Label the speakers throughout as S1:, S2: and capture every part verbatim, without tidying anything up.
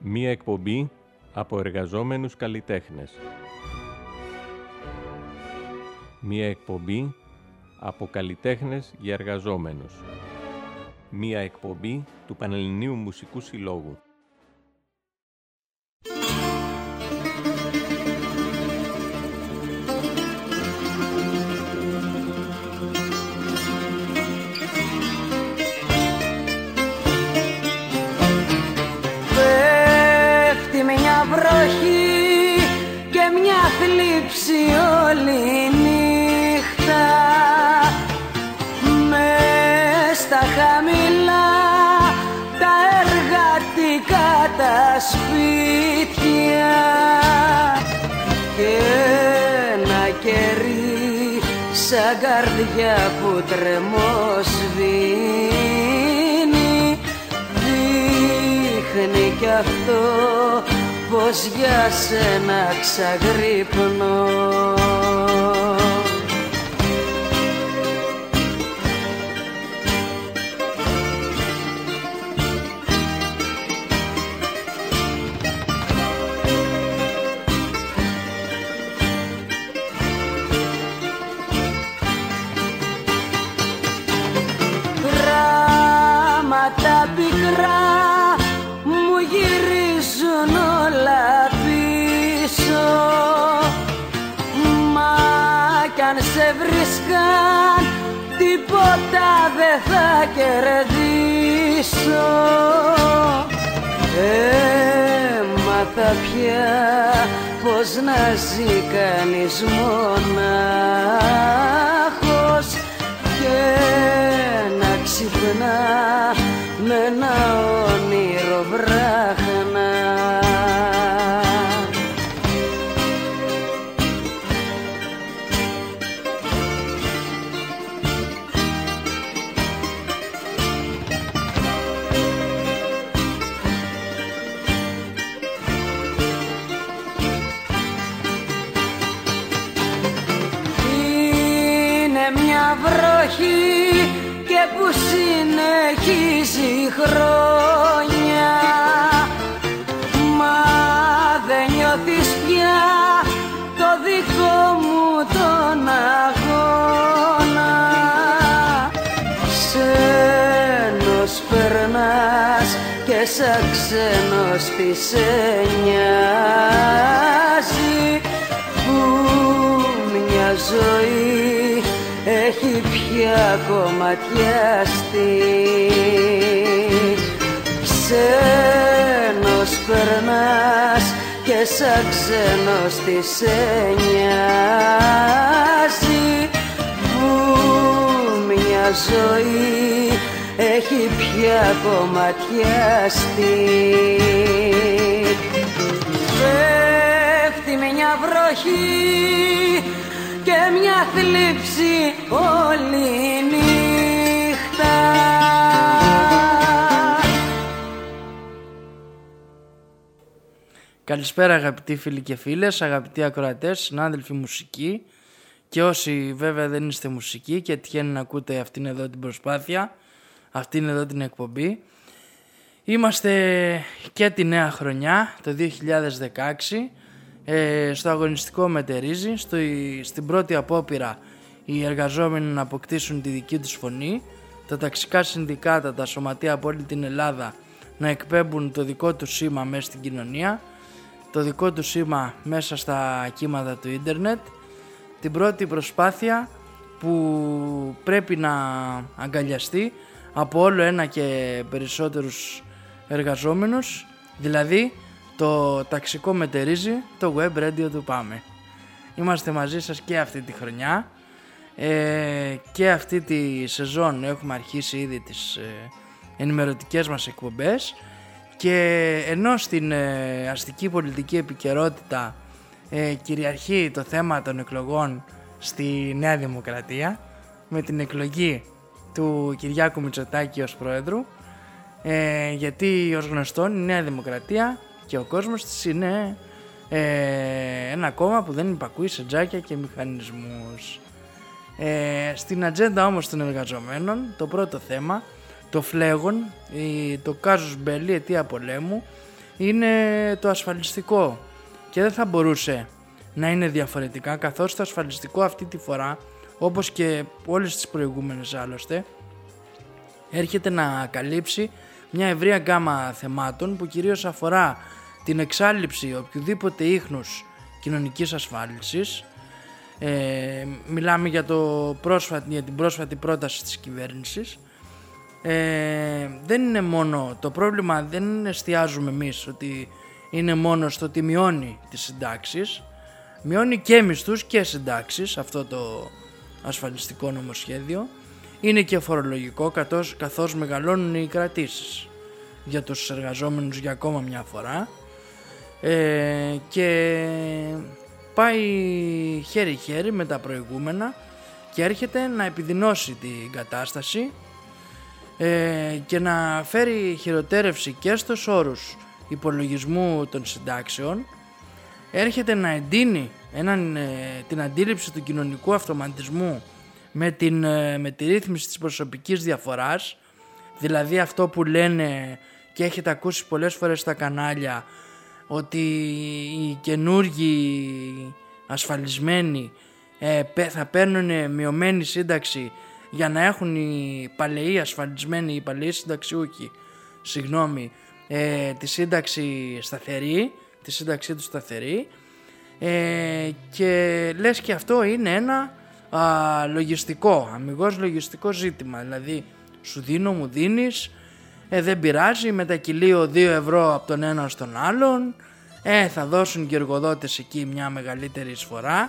S1: Μία εκπομπή από εργαζόμενους καλλιτέχνες. Μία εκπομπή από καλλιτέχνες για εργαζόμενους. Μία εκπομπή του Πανελληνίου Μουσικού Συλλόγου.
S2: Βροχή και μια θλίψη όλη νύχτα, μες στα χαμηλά τα εργατικά τα σπίτια και ένα κερί σαν καρδιά που τρεμοσβήνει, δείχνει κι αυτό πως για σένα ξαγρύπνω. Γράμματα πικρά μου γυρίζουν όλα πίσω, μα κι αν σε βρίσκαν τίποτα δεν θα κερδίσω. Έμαθα πια πως να ζει κανείς μονάχος και να ξυπνά με ένα όνειρο βράχνα. Είναι μια βροχή και που συνεχίζει χρόνια, μα δεν νιώθεις πια το δικό μου τον αγώνα. Ξένος περνάς και σαν ξένος τι σε νοιάζει που μια ζωή έχει πια κομματιαστεί. Ξένος περνάς και σαν ξένος τι σε νοιάζει που μια ζωή έχει πια κομματιαστεί. Πέφτει μια βροχή και μια θλίψη όλη νύχτα.
S3: Καλησπέρα αγαπητοί φίλοι και φίλες, αγαπητοί ακροατές, συνάδελφοι μουσικοί και όσοι βέβαια δεν είστε μουσικοί και τυχαίνει να ακούτε αυτήν εδώ την προσπάθεια, αυτήν εδώ την εκπομπή. Είμαστε και τη νέα χρονιά, το δύο χιλιάδες δεκαέξι, στο αγωνιστικό μετερίζει, στο, στην πρώτη απόπειρα οι εργαζόμενοι να αποκτήσουν τη δική τους φωνή, τα ταξικά συνδικάτα, τα σωματεία από όλη την Ελλάδα να εκπέμπουν το δικό του σήμα μέσα στην κοινωνία, το δικό του σήμα μέσα στα κύματα του ίντερνετ, την πρώτη προσπάθεια που πρέπει να αγκαλιαστεί από όλο ένα και περισσότερους εργαζόμενους, δηλαδή το ταξικό μετερίζει, το web radio του Πάμε. Είμαστε μαζί σας και αυτή τη χρονιά ε, και αυτή τη σεζόν έχουμε αρχίσει ήδη τις ε, ενημερωτικές μας εκπομπές και ενώ στην ε, αστική πολιτική επικαιρότητα ε, κυριαρχεί το θέμα των εκλογών στη Νέα Δημοκρατία με την εκλογή του Κυριάκου Μητσοτάκη ως πρόεδρου, ε, γιατί ως γνωστόν η Νέα Δημοκρατία και ο κόσμος της είναι ε, ένα κόμμα που δεν υπακούει σε τζάκια και μηχανισμούς. Ε, στην ατζέντα όμως των εργαζομένων, το πρώτο θέμα, το φλέγον, το κάζους μπέλι αιτία πολέμου, είναι το ασφαλιστικό και δεν θα μπορούσε να είναι διαφορετικά, καθώς το ασφαλιστικό αυτή τη φορά, όπως και όλες τις προηγούμενες άλλωστε, έρχεται να καλύψει μια ευρεία γκάμα θεμάτων που κυρίως αφορά την εξάλειψη οποιοδήποτε ίχνους κοινωνικής ασφάλισης. Ε, μιλάμε για, το πρόσφατη, για την πρόσφατη πρόταση της κυβέρνησης. Ε, δεν είναι μόνο το πρόβλημα, δεν εστιάζουμε εμείς ότι είναι μόνο στο ότι μειώνει τις συντάξεις, μειώνει και μισθούς και συντάξεις αυτό το ασφαλιστικό νομοσχέδιο. Είναι και φορολογικό, καθώς, καθώς μεγαλώνουν οι κρατήσεις για τους εργαζόμενους για ακόμα μια φορά, ε, και πάει χέρι-χέρι με τα προηγούμενα και έρχεται να επιδεινώσει την κατάσταση ε, και να φέρει χειροτέρευση και στους όρους υπολογισμού των συντάξεων. Έρχεται να εντείνει έναν, ε, την αντίληψη του κοινωνικού αυτοματισμού με, την, ε, με τη ρύθμιση της προσωπικής διαφοράς, δηλαδή αυτό που λένε και έχετε ακούσει πολλές φορές στα κανάλια, ότι οι καινούργοι ασφαλισμένοι ε, θα παίρνουν μειωμένη σύνταξη για να έχουν οι παλαιοί ασφαλισμένοι, οι παλαιοί συνταξιούχοι, συγγνώμη, ε, τη σύνταξη σταθερή, τη σύνταξή του σταθερή, ε, και λες και αυτό είναι ένα α, λογιστικό, αμιγώς λογιστικό ζήτημα, δηλαδή σου δίνω, μου δίνεις, ε, δεν πειράζει, μετακυλίω δύο ευρώ από τον ένα στον άλλον, ε, θα δώσουν και οι εργοδότες εκεί μια μεγαλύτερη εισφορά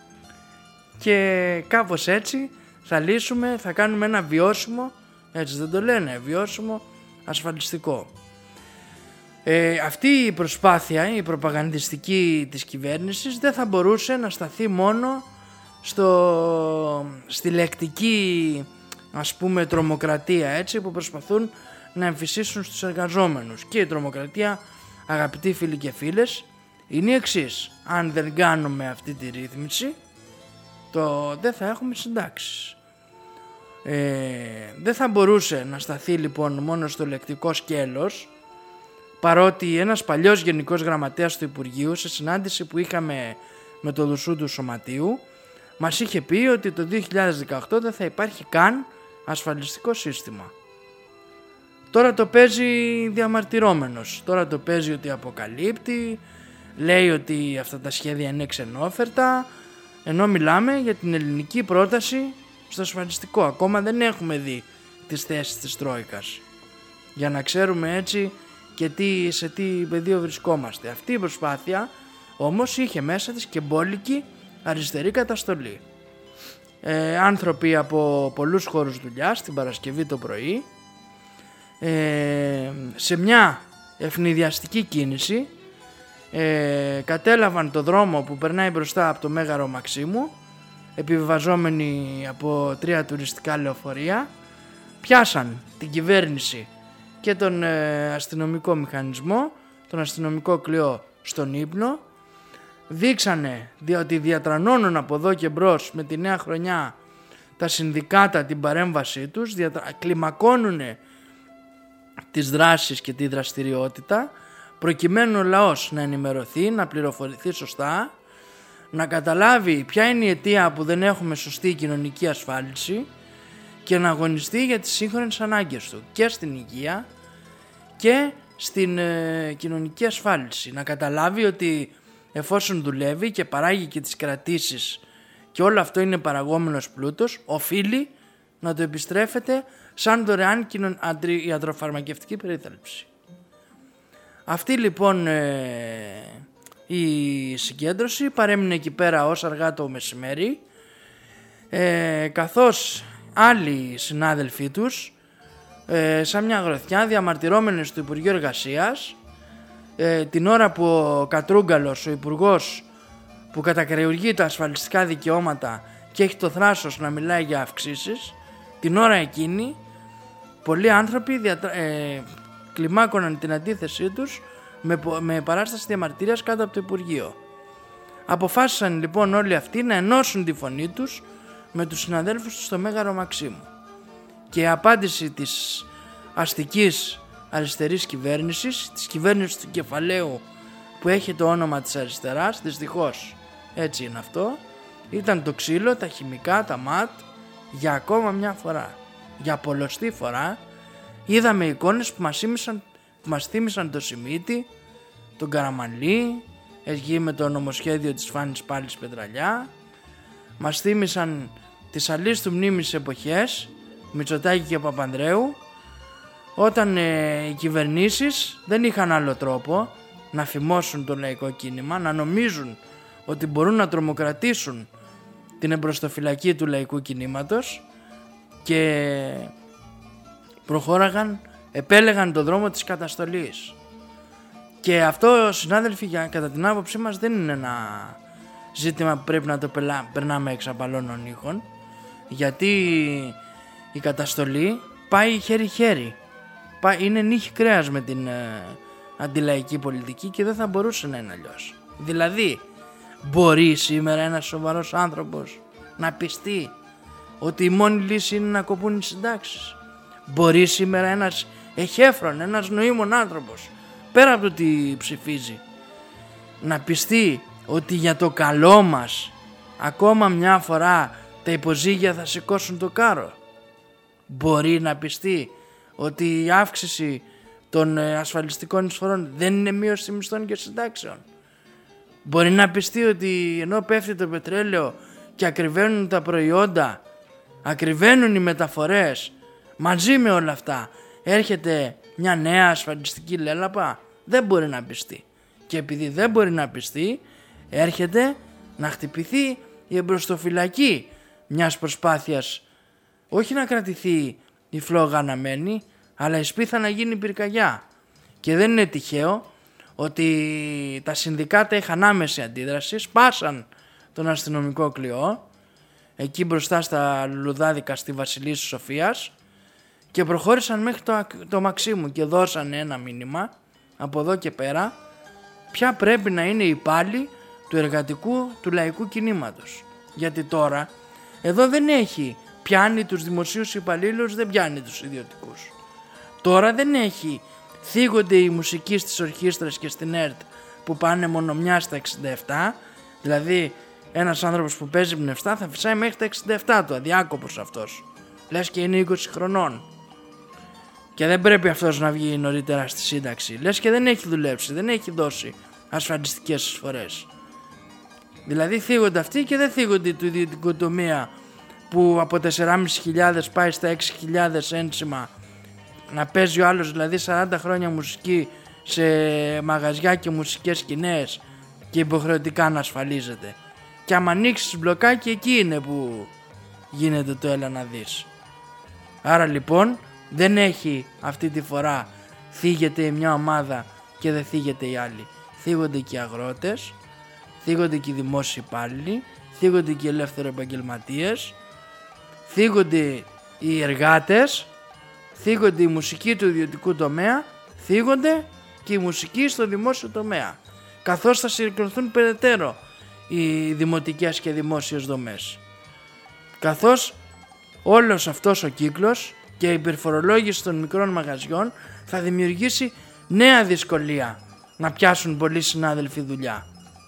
S3: και κάπως έτσι θα λύσουμε, θα κάνουμε ένα βιώσιμο, έτσι δεν το λένε, βιώσιμο ασφαλιστικό. Ε, αυτή η προσπάθεια, η προπαγανδιστική της κυβέρνησης, δεν θα μπορούσε να σταθεί μόνο στο, στη λεκτική, ας πούμε, τρομοκρατία, έτσι, που προσπαθούν να εμφυσίσουν στους εργαζόμενους. Και η τρομοκρατία, αγαπητοί φίλοι και φίλες, είναι η εξής: αν δεν κάνουμε αυτή τη ρύθμιση, το δεν θα έχουμε συντάξεις. Ε, δεν θα μπορούσε να σταθεί λοιπόν μόνο στο λεκτικό σκέλος, παρότι ένας παλιός γενικός γραμματέας του Υπουργείου, σε συνάντηση που είχαμε με το δουσού του Σωματείου, μας είχε πει ότι το δύο χιλιάδες δεκαοκτώ δεν θα υπάρχει καν ασφαλιστικό σύστημα. Τώρα το παίζει διαμαρτυρόμενος, τώρα το παίζει ότι αποκαλύπτει, λέει ότι αυτά τα σχέδια είναι ξενόφερτα, ενώ μιλάμε για την ελληνική πρόταση στο ασφαλιστικό. Ακόμα δεν έχουμε δει τις θέσεις της Τρόικας, για να ξέρουμε έτσι και τι, σε τι πεδίο βρισκόμαστε. Αυτή η προσπάθεια όμως είχε μέσα της και μπόλικη αριστερή καταστολή. Ε, άνθρωποι από πολλούς χώρους δουλειάς την Παρασκευή το πρωί, ε, σε μια ευνηδιαστική κίνηση, ε, κατέλαβαν το δρόμο που περνάει μπροστά από το Μέγαρο Μαξίμου, επιβιβαζόμενοι από τρία τουριστικά λεωφορεία, πιάσαν την κυβέρνηση και τον ε, αστυνομικό μηχανισμό, τον αστυνομικό κλειό στον ύπνο, δείξανε διότι διατρανώνουν από εδώ και μπρος με τη νέα χρονιά τα συνδικάτα την παρέμβασή τους, διατρα... κλιμακώνουν τις δράσεις και τη δραστηριότητα, προκειμένου ο λαός να ενημερωθεί, να πληροφορηθεί σωστά, να καταλάβει ποια είναι η αιτία που δεν έχουμε σωστή κοινωνική ασφάλιση και να αγωνιστεί για τις σύγχρονες ανάγκες του και στην υγεία και στην ε, κοινωνική ασφάλιση. Να καταλάβει ότι εφόσον δουλεύει και παράγει και τις κρατήσεις και όλο αυτό είναι παραγόμενος πλούτος, οφείλει να το επιστρέφεται σαν δωρεάν κοινων... ιατροφαρμακευτική περίθαλψη. Αυτή λοιπόν ε, η συγκέντρωση παρέμεινε εκεί πέρα ως αργά το μεσημέρι, ε, καθώς άλλοι συνάδελφοί τους ε, σαν μια γροθιά διαμαρτυρόμενοι στο Υπουργείο Εργασίας, ε, την ώρα που ο Κατρούγκαλος, ο υπουργός που κατακρεουργεί τα ασφαλιστικά δικαιώματα και έχει το θράσος να μιλάει για αυξήσεις, την ώρα εκείνη πολλοί άνθρωποι διατρα... ε, κλιμάκωναν την αντίθεσή τους με, με παράσταση διαμαρτυρίας κάτω από το Υπουργείο. Αποφάσισαν λοιπόν όλοι αυτοί να ενώσουν τη φωνή τους με τους συναδέλφους τους στο Μέγαρο Μαξίμου. Και η απάντηση της αστικής αριστερής κυβέρνησης, της κυβέρνησης του κεφαλαίου που έχει το όνομα της αριστεράς, δυστυχώς έτσι είναι αυτό. Ήταν το ξύλο, τα χημικά, τα ματ, για ακόμα μια φορά, για πολλωστή φορά. Είδαμε εικόνες που μας θύμισαν, που μας θύμισαν το Σιμίτη, τον Καραμανλή, εκεί με το νομοσχέδιο της Φάνης Πάλης Πετραλιά. Μας θύμισαν τις αλίστου μνήμης εποχές, Μητσοτάκη και Παπανδρέου, όταν ε, οι κυβερνήσεις δεν είχαν άλλο τρόπο να φημώσουν το λαϊκό κίνημα, να νομίζουν ότι μπορούν να τρομοκρατήσουν την εμπροστοφυλακή του λαϊκού κινήματος και προχώραγαν, επέλεγαν το δρόμο της καταστολής. Και αυτό, συνάδελφοι, για, κατά την άποψή μας δεν είναι ένα ζήτημα που πρέπει να το πελά, περνάμε εξ απαλώνων ήχων, γιατί η καταστολή πάει χέρι-χέρι, πάει, είναι νύχι κρέας με την ε, αντιλαϊκή πολιτική και δεν θα μπορούσε να είναι αλλιώς. Δηλαδή, μπορεί σήμερα ένας σοβαρός άνθρωπος να πιστεί ότι η μόνη λύση είναι να κοπούν οι συντάξεις? Μπορεί σήμερα ένας εχέφρον, ένας νοήμων άνθρωπος, πέρα από το τι ψηφίζει, να πιστεί ότι για το καλό μας ακόμα μια φορά τα υποζύγια θα σηκώσουν το κάρο? Μπορεί να πιστεί ότι η αύξηση των ασφαλιστικών εισφορών δεν είναι μείωση μισθών και συντάξεων? Μπορεί να πιστεί ότι ενώ πέφτει το πετρέλαιο και ακριβένουν τα προϊόντα, ακριβένουν οι μεταφορές, μαζί με όλα αυτά έρχεται μια νέα ασφαλιστική λέλαπα? Δεν μπορεί να πιστεί. Και επειδή δεν μπορεί να πιστεί, έρχεται να χτυπηθεί η εμπροστοφυλακή μιας προσπάθειας όχι να κρατηθεί η φλόγα αναμένη, αλλά η σπίθα να γίνει πυρκαγιά. Και δεν είναι τυχαίο ότι τα συνδικάτα είχαν άμεση αντίδραση, σπάσαν τον αστυνομικό κλειό εκεί μπροστά στα λουλουδάδικα στη Βασιλής Σοφίας και προχώρησαν μέχρι το, το Μαξίμου και δώσαν ένα μήνυμα από εδώ και πέρα ποια πρέπει να είναι η πάλη του εργατικού του λαϊκού κινήματος. Γιατί τώρα εδώ δεν έχει, πιάνει τους δημοσίους υπαλλήλους, δεν πιάνει τους ιδιωτικούς. Τώρα δεν έχει, θίγονται οι μουσικοί στις ορχήστρες και στην ΕΡΤ που πάνε μόνο μια στα εξήντα επτά, δηλαδή ένας άνθρωπος που παίζει πνευστά θα φυσάει μέχρι τα εξήντα επτά του, αδιάκοπος αυτός, λες και είναι είκοσι χρονών και δεν πρέπει αυτός να βγει νωρίτερα στη σύνταξη, λες και δεν έχει δουλέψει, δεν έχει δώσει ασφαλιστικές εισφορές. Δηλαδή θίγονται αυτοί και δεν θίγονται του ιδιωτικού τομέα που από τέσσερις χιλιάδες πεντακόσιες πάει στα έξι χιλιάδες ένσημα, να παίζει ο άλλος δηλαδή σαράντα χρόνια μουσική σε μαγαζιά και μουσικές σκηνές και υποχρεωτικά να ασφαλίζεται. Και άμα ανοίξεις μπλοκάκι, εκεί είναι που γίνεται το έλα να δεις. Άρα λοιπόν δεν έχει αυτή τη φορά θίγεται η μια ομάδα και δεν θίγεται η άλλη. Θίγονται και οι αγρότες, θίγονται και οι δημόσιοι υπάλληλοι, θίγονται και οι ελεύθεροι επαγγελματίες, θίγονται οι εργάτες, θίγονται οι μουσικοί του ιδιωτικού τομέα, θίγονται και οι μουσικοί στο δημόσιο τομέα, καθώς θα συρρυκνωθούν περαιτέρω οι δημοτικές και δημόσιες δομές. Καθώς όλος αυτός ο κύκλος και η υπερφορολόγηση των μικρών μαγαζιών θα δημιουργήσει νέα δυσκολία να πιάσουν πολλοί συνάδελφοι δουλειά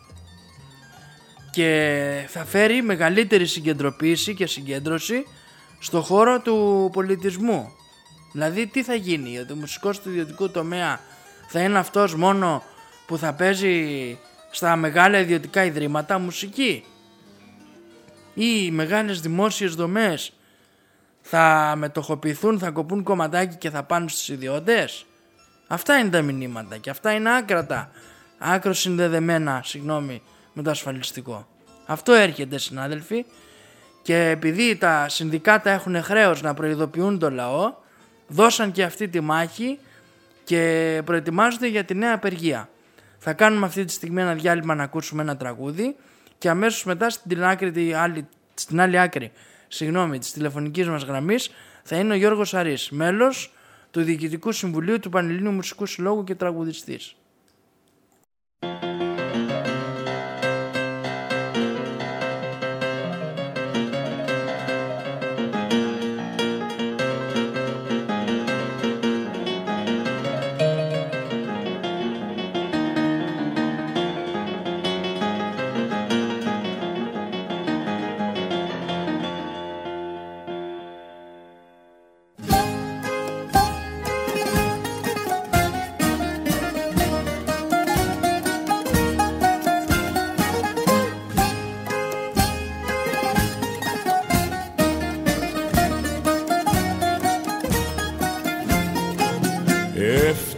S3: και θα φέρει μεγαλύτερη συγκεντρωποίηση και συγκέντρωση στο χώρο του πολιτισμού. Δηλαδή τι θα γίνει, ο μουσικός του ιδιωτικού τομέα θα είναι αυτός μόνο που θα παίζει στα μεγάλα ιδιωτικά ιδρύματα μουσική, ή οι μεγάλες δημόσιες δομές θα μετοχοποιηθούν, θα κοπούν κομματάκι και θα πάνε στους ιδιώτες? Αυτά είναι τα μηνύματα και αυτά είναι άκρατα, άκρο συνδεδεμένα, συγγνώμη, με το ασφαλιστικό. Αυτό έρχεται, συνάδελφοι, και επειδή τα συνδικάτα έχουν χρέος να προειδοποιούν το λαό, δώσαν και αυτή τη μάχη και προετοιμάζονται για τη νέα απεργία. Θα κάνουμε αυτή τη στιγμή ένα διάλειμμα να ακούσουμε ένα τραγούδι και αμέσως μετά στην, άκρη, άλλη, στην άλλη άκρη συγγνώμη, της τηλεφωνικής μας γραμμής θα είναι ο Γιώργος Αρής, μέλος του Διοικητικού Συμβουλίου του Πανελλήνιου Μουσικού Συλλόγου και τραγουδιστής.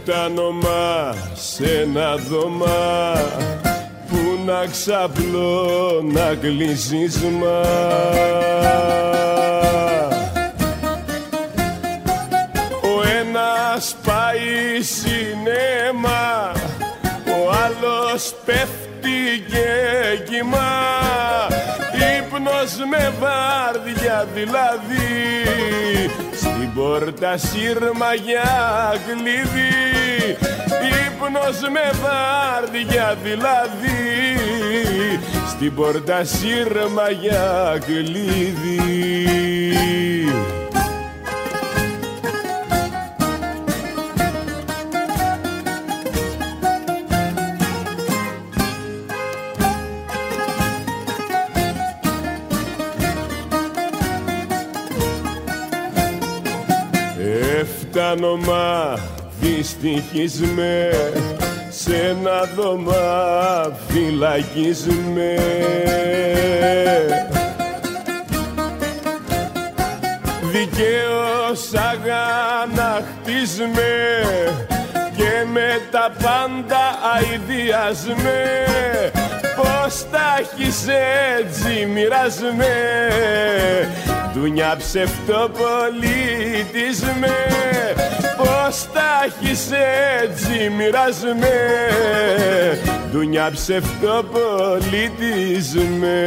S4: Έφτανω μα σε ένα δωμά που να ξαπλώ να κλείσεις μα. Ο ένας πάει σινέμα, ο άλλος πέφτει και κοιμά. Ύπνος με βάρδια δηλαδή, στην πόρτα σύρμα για κλειδί. Ύπνος με βάρδια δηλαδή, στην πόρτα σύρμα για κλειδί. Έφτανω μα δυστυχισμέ, σε ένα δωμά φυλακισμέ. Δικαίως αγαναχτισμέ και με τα πάντα αηδιασμέ. Πώς τα έχεις έτσι μοιρασμέ, δουνιά ψευτοπολίτισμέ. Πώς τα έχεις έτσι μοιρασμέ, δουνιά ψευτοπολίτισμέ.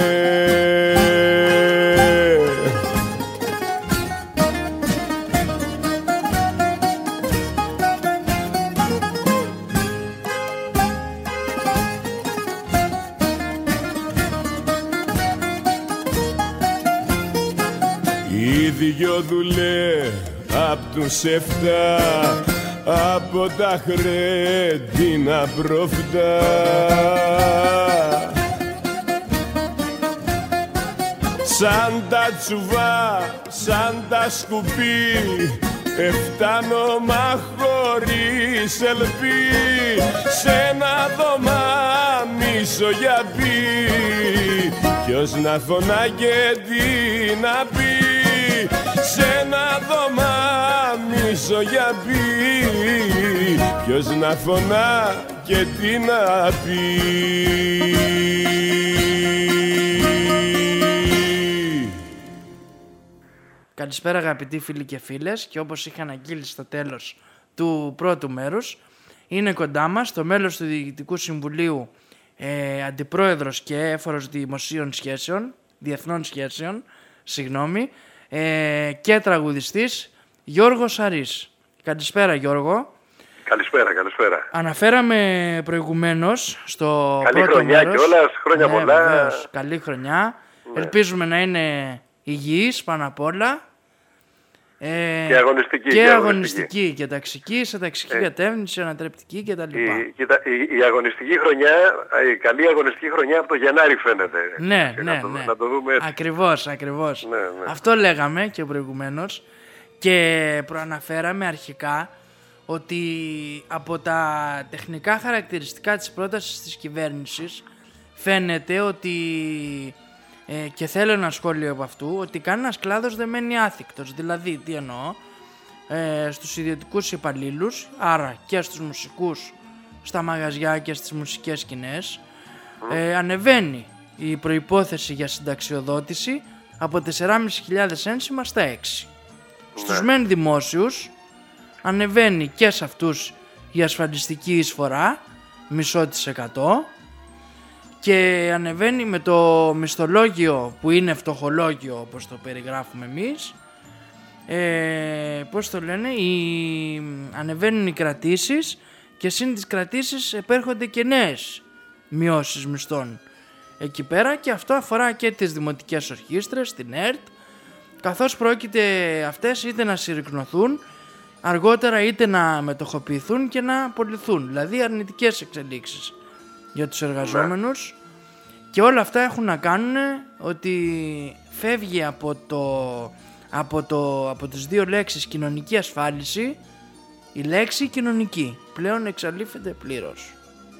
S4: Οι δυο δουλέ απ' τους εφτά, από τα χρέντινα προφτά. Σαν τα τσουβά, σαν τα σκουπί, εφτάνω μα χωρίς ελπί. Σ' ένα δωμά μισογιαπί, ποιος να φωνά και τι να πει. Σ' ένα δωμά μισογιαπί, ποιος να φωνά και τι να πει.
S3: Καλησπέρα αγαπητοί φίλοι και φίλες, και όπως είχα αναγγείλει στο τέλος του πρώτου μέρους, είναι κοντά μας το μέλος του Διοικητικού Συμβουλίου, ε, αντιπρόεδρος και έφορος δημοσίων σχέσεων, διεθνών σχέσεων, συγγνώμη, ε, και τραγουδιστής Γιώργος Σαρής. Καλησπέρα Γιώργο.
S5: Καλησπέρα, καλησπέρα.
S3: Αναφέραμε προηγουμένως στο
S5: Καλή
S3: πρώτο
S5: χρονιά
S3: μέρος.
S5: κιόλας, χρόνια
S3: ναι,
S5: πολλά.
S3: Βεβαίως, καλή χρονιά. Ναι. Ελπίζουμε να είναι υγιής πάνω απ' όλα. Ε,
S5: και αγωνιστική.
S3: Και,
S5: και
S3: αγωνιστική.
S5: αγωνιστική
S3: και ταξική, σε ταξική ε. κατεύθυνση, ανατρεπτική κτλ.
S5: Η, κοίτα, η, η αγωνιστική χρονιά, η καλή αγωνιστική χρονιά από το Γενάρη φαίνεται.
S3: Ναι,
S5: και
S3: ναι,
S5: να το,
S3: ναι.
S5: να το δούμε έτσι.
S3: Ακριβώς, ακριβώς.
S5: Ναι, ναι.
S3: Αυτό λέγαμε και προηγουμένως και προαναφέραμε αρχικά ότι από τα τεχνικά χαρακτηριστικά της πρότασης της κυβέρνησης φαίνεται ότι, ε, και θέλω ένα σχόλιο από αυτού, ότι κανένας κλάδος δεν μένει άθικτος. Δηλαδή, τι εννοώ, ε, στους ιδιωτικούς υπαλλήλους, άρα και στους μουσικούς, στα μαγαζιά και στις μουσικές σκηνές, ε, ανεβαίνει η προϋπόθεση για συνταξιοδότηση από τέσσερις χιλιάδες πεντακόσια ένσημα στα έξι. Ναι. Στους μεν δημόσιους ανεβαίνει και σε αυτούς η ασφαλιστική εισφορά μισό της εκατό και ανεβαίνει με το μισθολόγιο που είναι φτωχολόγιο όπως το περιγράφουμε εμείς, ε, πώς το λένε, οι, ανεβαίνουν οι κρατήσεις και συν τις κρατήσεις επέρχονται και νέες μειώσεις μισθών εκεί πέρα, και αυτό αφορά και τις δημοτικές ορχήστρες, την ΕΡΤ, καθώς πρόκειται αυτές είτε να συρρικνωθούν αργότερα είτε να μετοχοποιηθούν και να απολυθούν, δηλαδή αρνητικές εξελίξεις για τους εργαζόμενους. Και όλα αυτά έχουν να κάνουν ότι φεύγει από, το, από, το, από τις δύο λέξεις κοινωνική ασφάλιση η λέξη κοινωνική, πλέον εξαλείφεται πλήρως.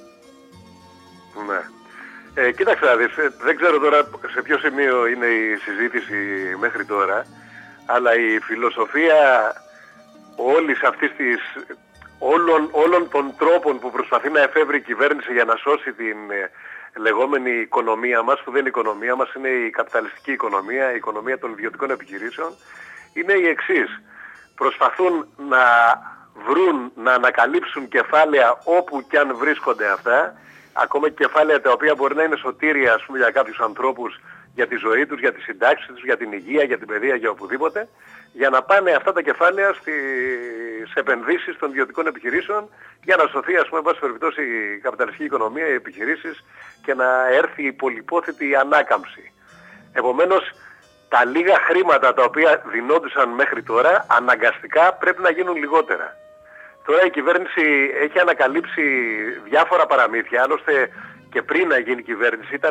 S5: Ναι. Ε, κοίταξε να δεις, δεν ξέρω τώρα σε ποιο σημείο είναι η συζήτηση μέχρι τώρα, αλλά η φιλοσοφία όλης αυτής της όλων, όλων των τρόπων που προσπαθεί να εφεύρει η κυβέρνηση για να σώσει την ε, λεγόμενη οικονομία μας, που δεν είναι η οικονομία μας, είναι η καπιταλιστική οικονομία, η οικονομία των ιδιωτικών επιχειρήσεων, είναι η εξής. Προσπαθούν να βρουν, να ανακαλύψουν κεφάλαια όπου και αν βρίσκονται αυτά, ακόμα και κεφάλαια τα οποία μπορεί να είναι σωτήρια, ας πούμε, για κάποιους ανθρώπους, για τη ζωή τους, για τις συντάξεις τους, για την υγεία, για την παιδεία, για οπουδήποτε, για να πάνε αυτά τα κεφάλαια στις επενδύσεις των ιδιωτικών επιχειρήσεων για να σωθεί, ας πούμε, πάση περιπτώσει, η καπιταλιστική οικονομία, οι επιχειρήσεις και να έρθει η πολυπόθητη ανάκαμψη. Επομένως, τα λίγα χρήματα τα οποία δινόντουσαν μέχρι τώρα αναγκαστικά πρέπει να γίνουν λιγότερα. Τώρα η κυβέρνηση έχει ανακαλύψει διάφορα παραμύθια, άλλωστε και πριν να γίνει κυβέρνηση ήταν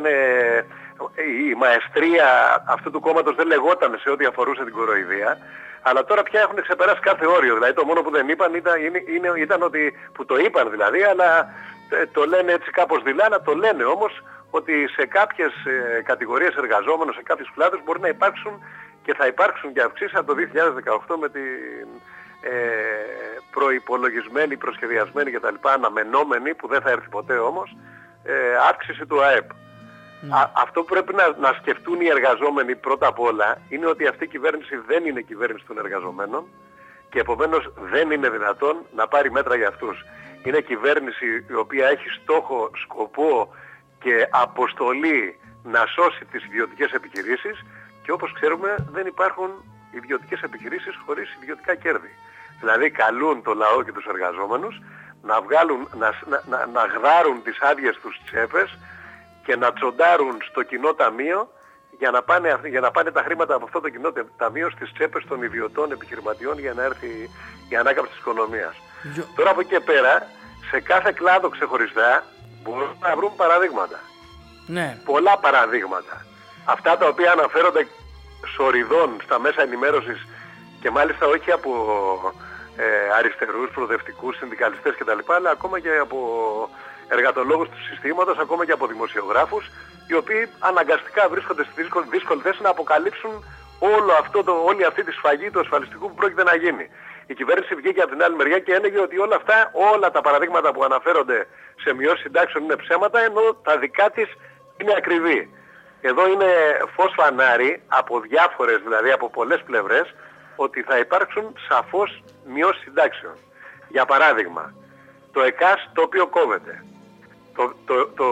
S5: η μαεστρία αυτού του κόμματος δεν λεγόταν σε ό,τι αφορούσε την κοροϊδία, αλλά τώρα πια έχουν ξεπεράσει κάθε όριο. Δηλαδή το μόνο που δεν είπαν ήταν, είναι, είναι, ήταν ότι, που το είπαν δηλαδή, αλλά το λένε έτσι κάπως δειλά, αλλά το λένε όμως ότι σε κάποιες ε, κατηγορίες εργαζόμενων, σε κάποιους κλάδους μπορεί να υπάρξουν και θα υπάρξουν και αυξήσεις από το δύο χιλιάδες δεκαοκτώ με την ε, προϋπολογισμένη, προσχεδιασμένη κτλ. Αναμενόμενη, που δεν θα έρθει ποτέ όμως, ε, αύξηση του ΑΕΠ. Mm. Α, αυτό που πρέπει να, να σκεφτούν οι εργαζόμενοι πρώτα απ' όλα είναι ότι αυτή η κυβέρνηση δεν είναι κυβέρνηση των εργαζομένων και επομένως δεν είναι δυνατόν να πάρει μέτρα για αυτούς. Είναι κυβέρνηση η οποία έχει στόχο, σκοπό και αποστολή να σώσει τις ιδιωτικές επιχειρήσεις και όπως ξέρουμε δεν υπάρχουν ιδιωτικές επιχειρήσεις χωρίς ιδιωτικά κέρδη. Δηλαδή καλούν το λαό και τους εργαζόμενους να, βγάλουν, να, να, να γδάρουν τις άδειες τους τσέπες και να τσοντάρουν στο κοινό ταμείο για να, πάνε, για να πάνε τα χρήματα από αυτό το κοινό ταμείο στις τσέπες των ιδιωτών επιχειρηματιών για να έρθει η ανάκαμψη της οικονομίας. Yo... Τώρα από εκεί και πέρα, σε κάθε κλάδο ξεχωριστά μπορούν να βρουν παραδείγματα.
S3: Ναι. Πολλά
S5: παραδείγματα. Αυτά τα οποία αναφέρονται σοριδών στα μέσα ενημέρωσης και μάλιστα όχι από ε, αριστερούς, προοδευτικούς, συνδικαλιστές κτλ. Αλλά ακόμα και από εργατολόγους του συστήματος, ακόμα και από δημοσιογράφους, οι οποίοι αναγκαστικά βρίσκονται στη δύσκολη, δύσκολη θέση να αποκαλύψουν όλο αυτό το, όλη αυτή τη σφαγή του ασφαλιστικού που πρόκειται να γίνει. Η κυβέρνηση βγήκε από την άλλη μεριά και έλεγε ότι όλα αυτά, όλα τα παραδείγματα που αναφέρονται σε μειώσεις συντάξεων είναι ψέματα, ενώ τα δικά της είναι ακριβή. Εδώ είναι φως φανάρι από διάφορες, δηλαδή από πολλές πλευρές, ότι θα υπάρξουν σαφώς μειώσεις συντάξεων. Για παράδειγμα, το ΕΚΑΣ το οποίο κόβεται. Το, το, το,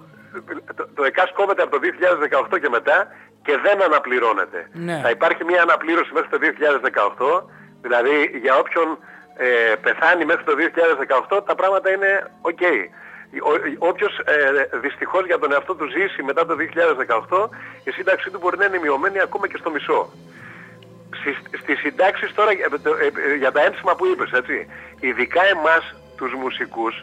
S5: το, το ΕΚΑΣ κόβεται από το δύο χιλιάδες δεκαοκτώ και μετά και δεν αναπληρώνεται. Ναι. Θα υπάρχει μια αναπλήρωση μέχρι το δύο χιλιάδες δεκαοκτώ, δηλαδή για όποιον ε, πεθάνει μέχρι το δύο χιλιάδες δεκαοκτώ τα πράγματα είναι οκ. Okay. Όποιος ε, δυστυχώς για τον εαυτό του ζήσει μετά το δύο χιλιάδες δεκαοκτώ, η σύνταξή του μπορεί να είναι μειωμένη ακόμα και στο μισό. Στις, στις συντάξεις τώρα για, ε, για τα ένσημα που είπες, έτσι, ειδικά εμάς τους μουσικούς,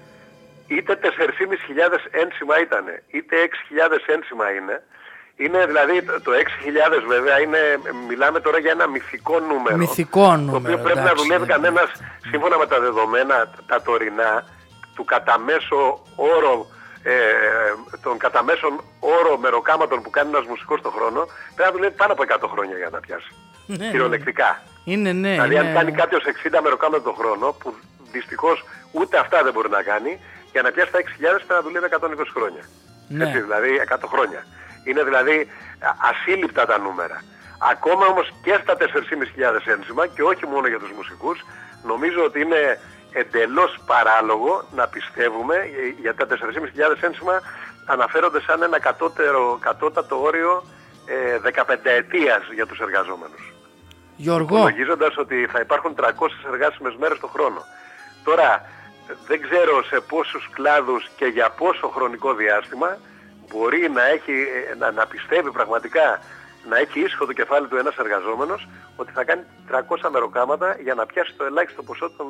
S5: είτε τέσσερις χιλιάδες πεντακόσια ένσημα ήτανε, είτε έξι χιλιάδες ένσημα είναι, είναι δηλαδή το έξι χιλιάδες βέβαια είναι, μιλάμε τώρα για ένα μυθικό νούμερο.
S3: Μυθικό νούμερο,
S5: το οποίο πρέπει εντάξει, να δουλεύει κανένας σύμφωνα με τα δεδομένα τα τωρινά του κατά μέσο όρο, ε, των κατά μέσον όρο μεροκάματων που κάνει ένας μουσικός το χρόνο, πρέπει να δουλεύει πάνω από εκατό χρόνια για να πιάσει. Ναι, κυριολεκτικά.
S3: Είναι, ναι.
S5: Δηλαδή
S3: είναι...
S5: αν κάνει κάποιος εξήντα μεροκάματα το χρόνο, που δυστυχώς ούτε αυτά δεν μπορεί να κάνει, για να πιάσει τα έξι χιλιάδες πρέπει να δουλεύει εκατόν είκοσι χρόνια. Ναι. Έτσι, δηλαδή εκατό χρόνια. Είναι δηλαδή ασύλληπτα τα νούμερα. Ακόμα όμως και στα τέσσερις χιλιάδες πεντακόσια ένσημα και όχι μόνο για τους μουσικούς, νομίζω ότι είναι εντελώς παράλογο να πιστεύουμε, για τα τέσσερις χιλιάδες πεντακόσια ένσημα αναφέρονται σαν ένα κατώτερο, κατώτατο όριο ε, δεκαπενταετίας για τους εργαζόμενους.
S3: Γιώργο.
S5: Υπολογίζοντας ότι θα υπάρχουν τριακόσιες εργάσιμες μέρες το χρόνο. Τώρα, δεν ξέρω σε πόσους κλάδους και για πόσο χρονικό διάστημα μπορεί να, έχει, να, να πιστεύει πραγματικά, να έχει ήσυχο το κεφάλι του ένας εργαζόμενος ότι θα κάνει τριακόσια μεροκάματα για να πιάσει το ελάχιστο ποσό των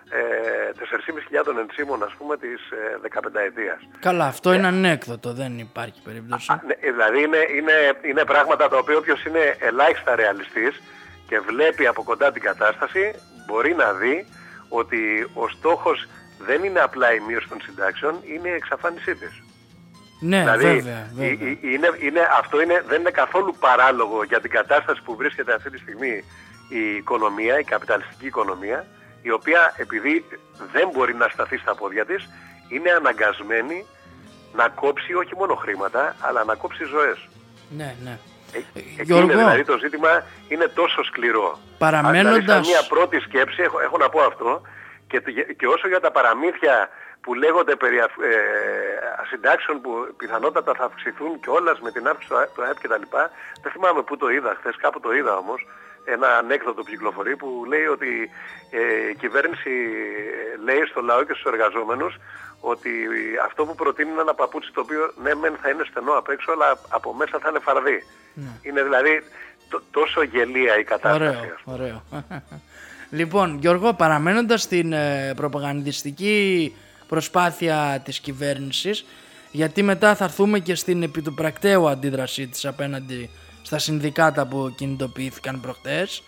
S5: ε, τέσσερις χιλιάδες πεντακόσια ενσύμων, ας πούμε, της ε, δεκαπενταετίας.
S3: Καλά, αυτό ε, είναι ανέκδοτο, δεν υπάρχει περίπτωση.
S5: Α, ναι, δηλαδή είναι, είναι, είναι πράγματα τα οποία όποιος είναι ελάχιστα ρεαλιστής και βλέπει από κοντά την κατάσταση μπορεί να δει ότι ο στόχος δεν είναι απλά η μείωση των συντάξεων, είναι η εξαφάνισή της.
S3: Ναι,
S5: δηλαδή,
S3: βέβαια, βέβαια.
S5: Είναι, είναι, αυτό είναι, δεν είναι καθόλου παράλογο για την κατάσταση που βρίσκεται αυτή τη στιγμή η οικονομία, η καπιταλιστική οικονομία η οποία επειδή δεν μπορεί να σταθεί στα πόδια της, είναι αναγκασμένη να κόψει όχι μόνο χρήματα, αλλά να κόψει ζωές.
S3: Ναι, ναι.
S5: Ε, Γιώργο, είναι, δηλαδή το ζήτημα είναι τόσο σκληρό.
S3: Παραμένοντας...
S5: Δηλαδή, μια πρώτη σκέψη, έχω, έχω να πω αυτό, και, και όσο για τα παραμύθια που λέγονται περί ε, ασυντάξεων που πιθανότατα θα αυξηθούν κιόλας με την αύξηση του ΑΕΠ κτλ. Δεν θυμάμαι πού το είδα, χθες κάπου το είδα όμως, ένα ανέκδοτο που κυκλοφορεί που λέει ότι ε, η κυβέρνηση λέει στο λαό και στους εργαζόμενους ότι αυτό που προτείνει είναι ένα παπούτσι το οποίο ναι μεν θα είναι στενό απ' έξω, αλλά από μέσα θα είναι φαρδί. Ναι. Είναι δηλαδή τ- τόσο γελία η κατάσταση.
S3: Ωραίο, ωραίο. Λοιπόν, Γιώργο, παραμένοντας στην ε, προπαγανδιστική προσπάθεια της κυβέρνησης, γιατί μετά θα έρθουμε και στην επί του πρακτέου αντίδρασή της απέναντι στα συνδικάτα που κινητοποιήθηκαν προχτές,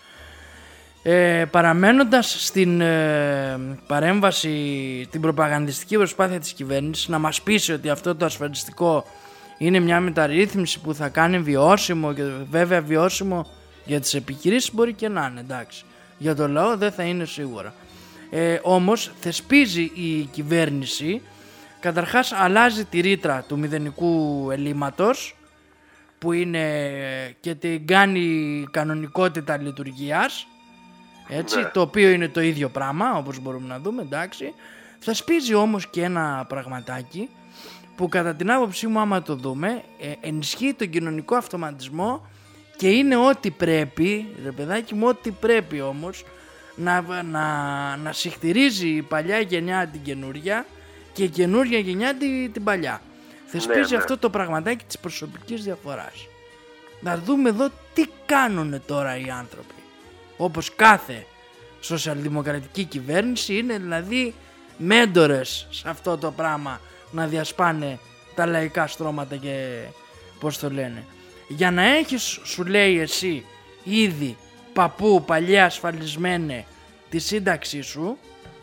S3: ε, παραμένοντας στην ε, παρέμβαση, την προπαγανδιστική προσπάθεια της κυβέρνησης να μας πείσει ότι αυτό το ασφαλιστικό είναι μια μεταρρύθμιση που θα κάνει βιώσιμο, και βέβαια βιώσιμο για τις επιχειρήσεις μπορεί και να είναι, εντάξει, για το λαό δεν θα είναι σίγουρα. Ε, όμως θεσπίζει η κυβέρνηση, καταρχάς αλλάζει τη ρήτρα του μηδενικού ελλείμματος που είναι και την κάνει κανονικότητα λειτουργίας, έτσι, ναι. Το οποίο είναι το ίδιο πράγμα όπως μπορούμε να δούμε, εντάξει. Θεσπίζει όμως και ένα πραγματάκι που κατά την άποψή μου, άμα το δούμε, ε, ενισχύει τον κοινωνικό αυτοματισμό και είναι ό,τι πρέπει, ρε παιδάκι μου, ό,τι πρέπει όμως να, να, να συχτηρίζει η παλιά γενιά την καινούρια και η καινούρια γενιά την, την παλιά. Θεσπίζει ναι, ναι. αυτό το πραγματάκι της προσωπικής διαφοράς. Να δούμε εδώ τι κάνουν τώρα οι άνθρωποι. Όπως κάθε σοσιαλδημοκρατική κυβέρνηση είναι δηλαδή μέντορες σε αυτό το πράγμα, να διασπάνε τα λαϊκά στρώματα και πώς το λένε. Για να έχεις, σου λέει εσύ, ήδη παππού παλιά ασφαλισμένε τη σύνταξή σου,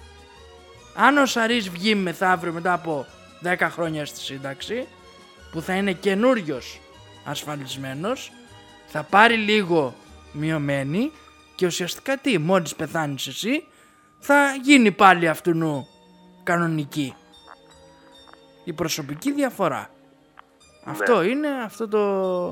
S3: αν ο Σαρής βγει μεθαύριο μετά από δέκα χρόνια στη σύνταξη, που θα είναι καινούριος ασφαλισμένος, θα πάρει λίγο μειωμένη και ουσιαστικά τι, μόλις πεθάνεις εσύ θα γίνει πάλι αυτού κανονική. Η προσωπική διαφορά. Ναι. Αυτό είναι αυτό το,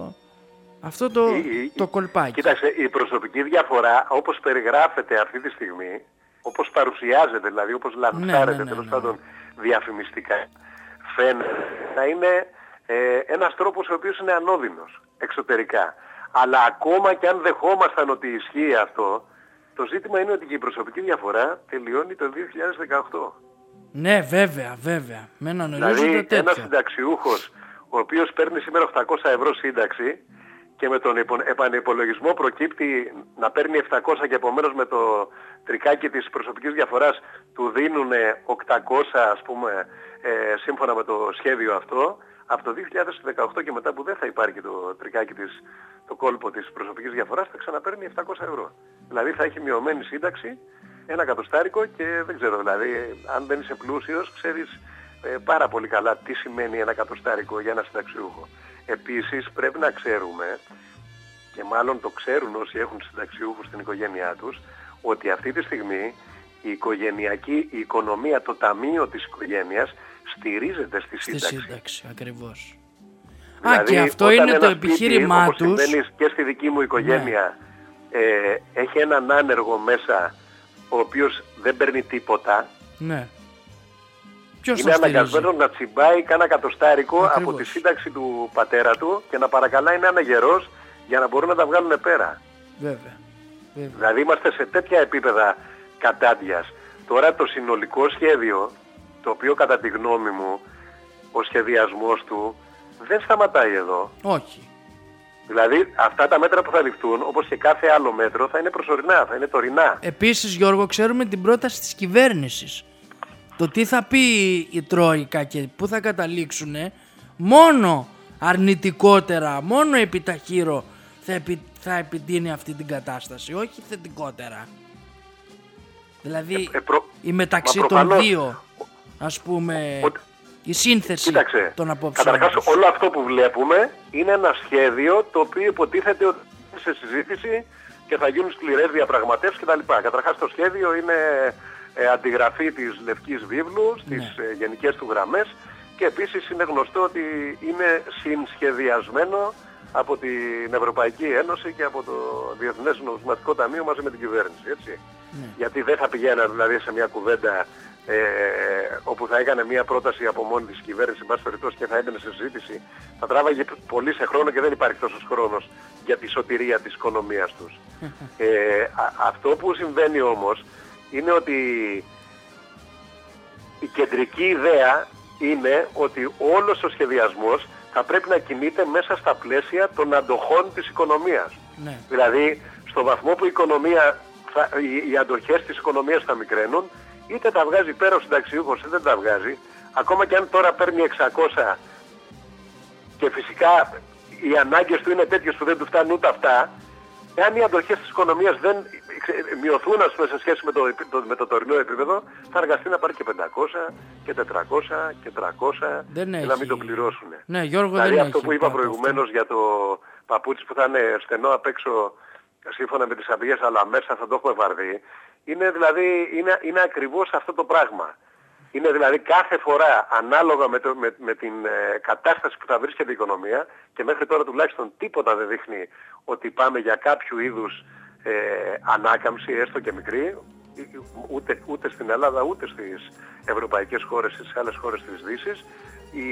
S3: αυτό το, η, το κολπάκι.
S5: Κοίταξε, η προσωπική διαφορά όπως περιγράφεται αυτή τη στιγμή, όπως παρουσιάζεται δηλαδή, όπως λανσάρεται, ναι, ναι, ναι, τέλος πάντων ναι, ναι. διαφημιστικά, φαίνεται να είναι ε, ένας τρόπος ο οποίος είναι ανώδυνος εξωτερικά. Αλλά ακόμα και αν δεχόμασταν ότι ισχύει αυτό, το ζήτημα είναι ότι και η προσωπική διαφορά τελειώνει το δύο χιλιάδες δεκαοκτώ.
S3: Ναι, βέβαια, βέβαια. Με έναν ορίζοντα
S5: δηλαδή
S3: τέτοιο.
S5: Ένας συνταξιούχος ο οποίος παίρνει σήμερα οχτακόσια ευρώ σύνταξη και με τον επανυπολογισμό προκύπτει να παίρνει επτακόσια και επομένως με το τρικάκι της προσωπικής διαφοράς του δίνουν οκτακόσια, ας πούμε, ε, σύμφωνα με το σχέδιο αυτό, από το δύο χιλιάδες δεκαοκτώ και μετά που δεν θα υπάρχει το τρικάκι της, το κόλπο της προσωπικής διαφοράς, θα ξαναπαίρνει επτακόσια ευρώ. Δηλαδή θα έχει μειωμένη σύνταξη, ένα κατοστάρικο και δεν ξέρω, δηλαδή αν δεν είσαι πλούσιος ξέρεις ε, πάρα πολύ καλά τι σημαίνει ένα κατοστάρικο για ένα συνταξιούχο. Επίσης πρέπει να ξέρουμε, και μάλλον το ξέρουν όσοι έχουν συνταξιούχους στην οικογένειά τους, ότι αυτή τη στιγμή η οικογενειακή η οικονομία, το ταμείο της οικογένειας στηρίζεται στη σύνταξη.
S3: Στη σύνταξη, ακριβώς.
S5: Δηλαδή,
S3: Α, και αυτό είναι το επιχείρημά
S5: σπίτι,
S3: τους.
S5: Όπως συμβαίνει και στη δική μου οικογένεια, ναι. ε, έχει έναν άνεργο μέσα, ο οποίος δεν παίρνει τίποτα.
S3: Ναι. Ποιος
S5: είναι αναγκασμένος να τσιμπάει κάνα κατοστάρικο ακριβώς από τη σύνταξη του πατέρα του και να παρακαλάει να είναι γερός για να μπορούν να τα βγάλουν πέρα.
S3: Βέβαια. Βέβαια.
S5: Δηλαδή είμαστε σε τέτοια επίπεδα κατάντιας. Τώρα το συνολικό σχέδιο, το οποίο κατά τη γνώμη μου ο σχεδιασμός του δεν σταματάει εδώ.
S3: Όχι.
S5: Δηλαδή αυτά τα μέτρα που θα ληφθούν, όπως και κάθε άλλο μέτρο, θα είναι προσωρινά, θα είναι τωρινά.
S3: Επίσης, Γιώργο, ξέρουμε την πρόταση της κυβέρνησης. Το τι θα πει η Τρόικα και πού θα καταλήξουν, μόνο αρνητικότερα, μόνο επιταχύρω θα, επι, θα επιτείνει αυτή την κατάσταση, όχι θετικότερα. Δηλαδή ε, ε, προ... η μεταξύ των προφανώς... δύο, ας πούμε, ο... η σύνθεση Κοίταξε, των απόψεων.
S5: Καταρχάς όλο αυτό που βλέπουμε είναι ένα σχέδιο το οποίο υποτίθεται ότι είναι σε συζήτηση και θα γίνουν σκληρές διαπραγματεύσεις κτλ. Καταρχάς το σχέδιο είναι ε, αντιγραφή της Λευκής Βίβλου στις
S3: Ναι.
S5: ε, γενικές του γραμμές και επίσης είναι γνωστό ότι είναι συνσχεδιασμένο από την Ευρωπαϊκή Ένωση και από το Διεθνές Νομισματικό Ταμείο μαζί με την κυβέρνηση, έτσι.
S3: Ναι.
S5: Γιατί δεν θα πηγαίναν δηλαδή σε μια κουβέντα ε, όπου θα έκανε μια πρόταση από μόνη της κυβέρνηση, εν πάση περιπτώσει, και θα έμπαινε σε συζήτηση. Θα τράβαγε πολύ σε χρόνο και δεν υπάρχει τόσος χρόνος για τη σωτηρία της οικονομίας τους. ε, α, αυτό που συμβαίνει όμως είναι ότι η κεντρική ιδέα είναι ότι όλος ο σχεδιασμός θα πρέπει να κινείται μέσα στα πλαίσια των αντοχών της οικονομίας.
S3: Ναι.
S5: Δηλαδή, στο βαθμό που η οικονομία θα, οι, οι αντοχές της οικονομίας θα μικραίνουν, είτε τα βγάζει πέρα ο συνταξιούχος είτε δεν τα βγάζει, ακόμα και αν τώρα παίρνει εξακόσια και φυσικά οι ανάγκες του είναι τέτοιες που δεν του φτάνουν ούτε αυτά, εάν οι αντοχές της οικονομίας δεν μειωθούν, ας πούμε, σε σχέση με το, το, με το τωρινό επίπεδο, θα αργαστεί να πάρει και πεντακόσια και τετρακόσια και τριακόσια
S3: Δεν
S5: και
S3: έχει...
S5: να μην το πληρώσουν.
S3: Ναι, Γιώργο,
S5: δηλαδή
S3: δεν
S5: αυτό
S3: έχει
S5: που είπα
S3: πάντα
S5: προηγουμένως
S3: αυτό.
S5: για το παπούτσι που θα είναι στενό απ' έξω σύμφωνα με τις απειλές, αλλά μέσα θα το έχουμε βαρδί, είναι δηλαδή είναι, είναι ακριβώς αυτό το πράγμα. Είναι δηλαδή κάθε φορά ανάλογα με, το, με, με την ε, κατάσταση που θα βρίσκεται η οικονομία, και μέχρι τώρα τουλάχιστον τίποτα δεν δείχνει ότι πάμε για κάποιο είδους ε, ανάκαμψη, έστω και μικρή, ούτε, ούτε στην Ελλάδα ούτε στις ευρωπαϊκές χώρες, στις άλλες χώρες της Δύσης. Η,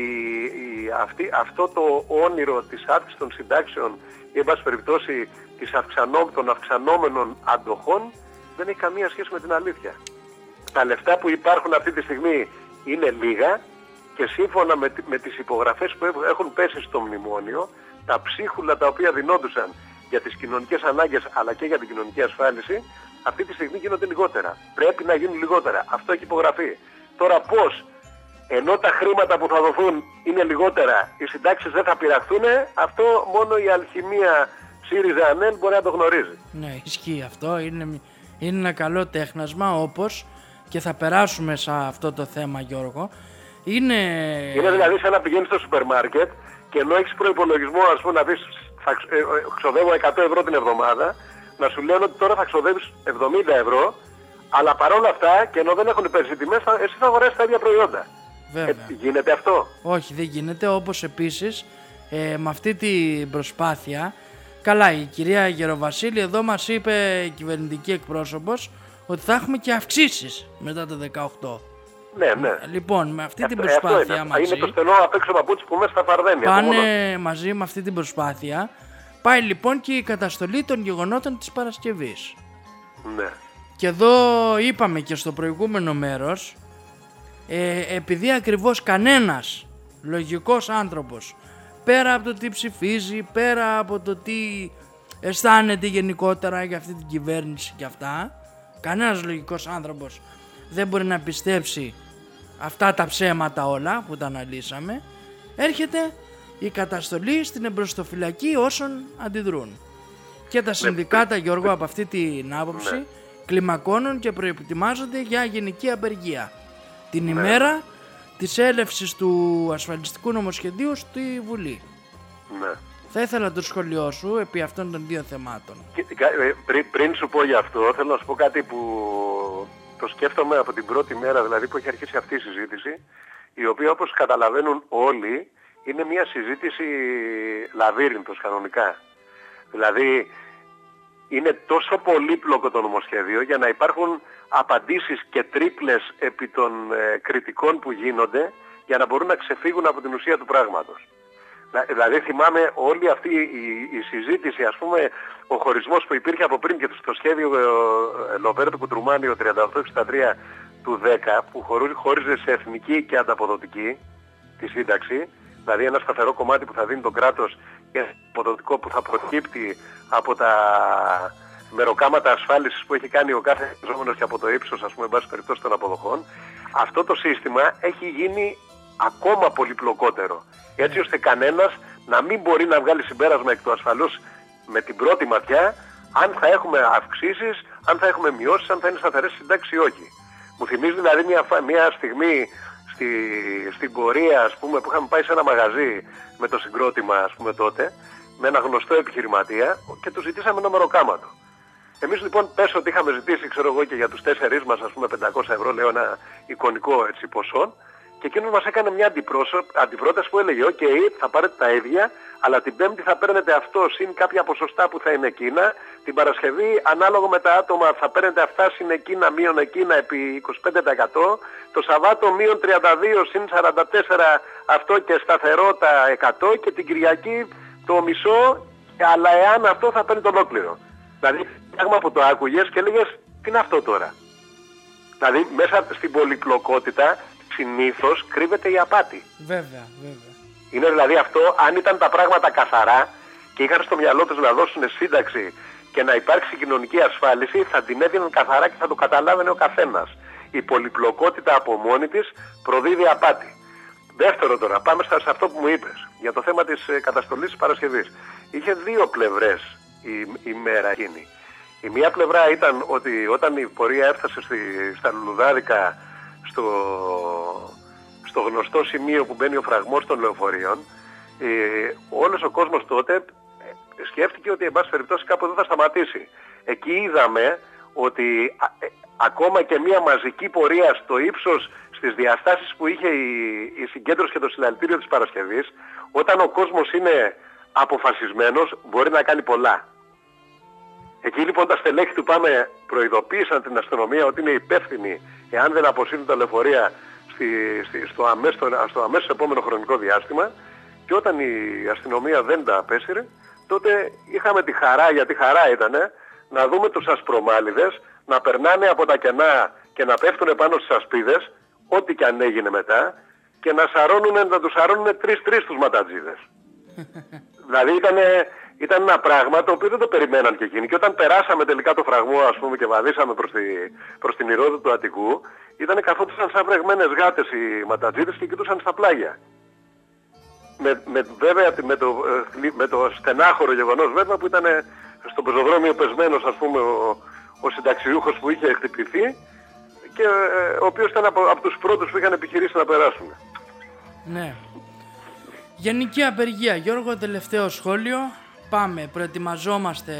S5: η, αυτή, αυτό το όνειρο της αύξησης των συντάξεων ή εν πάση περιπτώσει της αυξανό, των αυξανόμενων αντοχών δεν έχει καμία σχέση με την αλήθεια. Τα λεφτά που υπάρχουν αυτή τη στιγμή είναι λίγα και σύμφωνα με, με τις υπογραφές που έχουν πέσει στο μνημόνιο, τα ψίχουλα τα οποία δινόντουσαν για τις κοινωνικές ανάγκες αλλά και για την κοινωνική ασφάλιση αυτή τη στιγμή γίνονται λιγότερα. Πρέπει να γίνουν λιγότερα. Αυτό έχει υπογραφεί. Τώρα πώς, ενώ τα χρήματα που θα δοθούν είναι λιγότερα, οι συντάξεις δεν θα πειραχθούν, αυτό μόνο η αλχημία ΣΥΡΙΖΑ-ΑΝΕΛ μπορεί να το γνωρίζει.
S3: Ναι, ισχύει αυτό. Είναι, είναι ένα καλό τέχνασμα, όπως και θα περάσουμε σε αυτό το θέμα, Γιώργο. Είναι,
S5: είναι δηλαδή σαν να πηγαίνεις στο σούπερ μάρκετ και ενώ έχεις προϋπολογισμό, ας πούμε, να δεις θα ξοδεύω εκατό ευρώ την εβδομάδα, να σου λένε ότι τώρα θα ξοδεύεις εβδομήντα ευρώ, αλλά παρόλα αυτά και ενώ δεν έχουν πέσει τιμές, εσύ θα αγοράσεις τα ίδια προϊόντα.
S3: Βέβαια.
S5: Ε, γίνεται αυτό?
S3: Όχι, δεν γίνεται. Όπως επίσης ε, με αυτή την προσπάθεια, καλά, η κυρία Γεροβασίλη εδώ μας είπε, η κυβερνητική εκπρόσωπος, ότι θα έχουμε και αυξήσεις μετά το δεκαοκτώ.
S5: Ναι, ναι.
S3: Λοιπόν, με αυτή
S5: αυτό,
S3: την προσπάθεια
S5: είναι.
S3: μαζί,
S5: είναι το στενό απ' έξω παπούτσι που μέσα στα φαρδένια.
S3: πάνε μαζί με αυτή την προσπάθεια, πάει λοιπόν και η καταστολή των γεγονότων της Παρασκευής.
S5: Ναι.
S3: Και εδώ είπαμε και στο προηγούμενο μέρος, ε, επειδή ακριβώς κανένας λογικός άνθρωπος, πέρα από το τι ψηφίζει, πέρα από το τι αισθάνεται γενικότερα για αυτή την κυβέρνηση και αυτά, κανένας λογικός άνθρωπος δεν μπορεί να πιστέψει αυτά τα ψέματα όλα που τα αναλύσαμε. Έρχεται η καταστολή στην εμπροστοφυλακή όσων αντιδρούν. Και τα συνδικάτα, Γιώργο, από αυτή την άποψη,
S5: ναι,
S3: κλιμακώνουν και προετοιμάζονται για γενική απεργία την ναι. ημέρα της έλευσης του ασφαλιστικού νομοσχεδίου στη Βουλή.
S5: Ναι.
S3: Θα ήθελα το σχολείο σου επί αυτών των δύο θεμάτων.
S5: Πριν, πριν σου πω για αυτό, θέλω να σου πω κάτι που το σκέφτομαι από την πρώτη μέρα, δηλαδή που έχει αρχίσει αυτή η συζήτηση, η οποία, όπως καταλαβαίνουν όλοι, είναι μια συζήτηση λαβύρινθος κανονικά. Δηλαδή είναι τόσο πολύπλοκο το νομοσχέδιο για να υπάρχουν απαντήσεις και τρίπλες επί των ε, κριτικών που γίνονται για να μπορούν να ξεφύγουν από την ουσία του πράγματος. Δηλαδή θυμάμαι όλη αυτή η, η συζήτηση, ας πούμε, ο χωρισμός που υπήρχε από πριν και στο σχέδιο ε, Λοβέρτο Κουτρουμάνιο τριάντα οκτώ εξήντα τρία του δέκα, που χώριζε σε εθνική και ανταποδοτική τη σύνταξη, δηλαδή ένα σταθερό κομμάτι που θα δίνει το κράτος και ένα αποδοτικό που θα προκύπτει από τα μεροκάματα ασφάλισης που έχει κάνει ο κάθε εργαζόμενος και από το ύψος, ας πούμε, εν πάση περιπτώσει των αποδοχών. Αυτό το σύστημα έχει γίνει ακόμα πολυπλοκότερο, έτσι ώστε κανένας να μην μπορεί να βγάλει συμπέρασμα εκ του ασφαλούς με την πρώτη ματιά αν θα έχουμε αυξήσεις, αν θα έχουμε μειώσεις, αν θα είναι σταθερές συντάξεις ή όχι. Μου θυμίζει δηλαδή μια, μια στιγμή στη, στην πορεία, ας πούμε, που είχαμε πάει σε ένα μαγαζί με το συγκρότημα, ας πούμε, τότε, με ένα γνωστό επιχειρηματία και του ζητήσαμε ένα μεροκάματο. Εμείς λοιπόν πες ότι είχαμε ζητήσει, ξέρω εγώ, και για τους τέσσερις μας, ας πούμε, πεντακόσια ευρώ, λέω ένα εικονικό έτσι ποσό, και εκείνος μας έκανε μια αντιπρόταση που έλεγε «ΟΚ, okay, θα πάρετε τα ίδια, αλλά την Πέμπτη θα παίρνετε αυτό συν κάποια ποσοστά που θα είναι εκείνα, την Παρασκευή ανάλογα με τα άτομα θα παίρνετε αυτά συν εκείνα, μείον εκείνα επί είκοσι πέντε τοις εκατό, το Σαββάτο μείον τριάντα δύο συν σαράντα τέσσερα αυτό και σταθερότητα εκατό και την Κυριακή το μισό, αλλά εάν αυτό θα παίρνει το ολόκληρο». Δηλαδή, πράγμα που το άκουγες και έλεγες «τι είναι αυτό τώρα». Δηλαδή, μέσα στην πολυπλοκότητα συνήθως κρύβεται η απάτη.
S3: Βέβαια, βέβαια.
S5: Είναι δηλαδή αυτό, αν ήταν τα πράγματα καθαρά και είχαν στο μυαλό τους να δώσουν σύνταξη και να υπάρξει κοινωνική ασφάλιση, θα την έδιναν καθαρά και θα το καταλάβαινε ο καθένας. Η πολυπλοκότητα από μόνη της προδίδει απάτη. Δεύτερο τώρα, πάμε σε αυτό που μου είπες, για το θέμα της καταστολής της Παρασκευής. Είχε δύο πλευρές η, η μέρα εκείνη. Η μία πλευρά ήταν ότι όταν η πορεία έφτασε στη, στα Λουλουδάδικα, στο, στο γνωστό σημείο που μπαίνει ο φραγμός των λεωφορείων, ε, όλος ο κόσμος τότε ε, σκέφτηκε ότι εν πάση περιπτώσει κάπου εδώ θα σταματήσει. Εκεί είδαμε ότι α, ε, ακόμα και μια μαζική πορεία στο ύψος, στις διαστάσεις που είχε η, η συγκέντρωση και το συλλαλητήριο της Παρασκευής, όταν ο κόσμος είναι αποφασισμένος μπορεί να κάνει πολλά. Εκεί λοιπόν τα στελέχη του ΠΑΜΕ προειδοποίησαν την αστυνομία ότι είναι υπεύθυνοι εάν δεν αποσύρουν τα λεωφορεία στη, στη, στο, αμέσως, στο αμέσως επόμενο χρονικό διάστημα, και όταν η αστυνομία δεν τα απέσυρε, τότε είχαμε τη χαρά, γιατί χαρά ήτανε, να δούμε τους ασπρομάλιδες να περνάνε από τα κενά και να πέφτουν πάνω στις ασπίδες, ό,τι και αν έγινε μετά, και να, σαρώνουνε, να τους σαρώνουνε τρεις-τρεις τους ματατζίδες. Δηλαδή ήτανε, ήταν ένα πράγμα το οποίο δεν το περιμέναν και εκείνοι. Και όταν περάσαμε τελικά το φραγμό, ας πούμε, και βαδίσαμε προς, τη, προς την Ηρώδη του Αττικού, ήτανε καθόντουσαν σαν βρεγμένες γάτες οι ματατζίδες και κοιτούσαν στα πλάγια. Με, με, βέβαια με το, με το στενάχωρο γεγονός βέβαια που ήταν στο πεζοδρόμιο πεσμένος, ας πούμε, ο, ο συνταξιούχος που είχε χτυπηθεί και ε, ο οποίος ήταν από, από τους πρώτους που είχαν επιχειρήσει να περάσουν.
S3: Ναι. Γενική απεργία. Γιώργο, τελευταίο σχόλιο. Πάμε, προετοιμαζόμαστε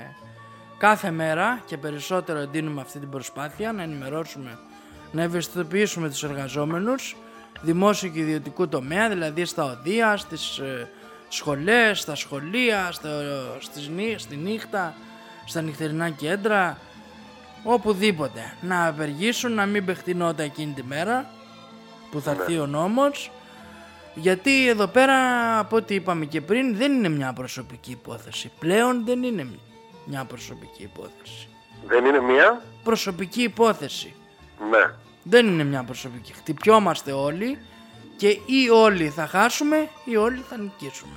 S3: κάθε μέρα και περισσότερο εντείνουμε αυτή την προσπάθεια να ενημερώσουμε, να ευαισθητοποιήσουμε τους εργαζόμενους δημόσιου και ιδιωτικού τομέα, δηλαδή στα οδεία, στις ε, σχολές, στα σχολεία, στο, στις, στη νύχτα, στα νυχτερινά κέντρα, οπουδήποτε. Να απεργήσουν, να μην παιχτεί νότα εκείνη τη μέρα που θα έρθει ο νόμος, γιατί εδώ πέρα, από ό,τι είπαμε και πριν, δεν είναι μια προσωπική υπόθεση. Πλέον δεν είναι μια προσωπική υπόθεση.
S5: Δεν είναι μια
S3: προσωπική υπόθεση.
S5: Ναι.
S3: Δεν είναι μια προσωπική. Χτυπιόμαστε όλοι και ή όλοι θα χάσουμε ή όλοι θα νικήσουμε.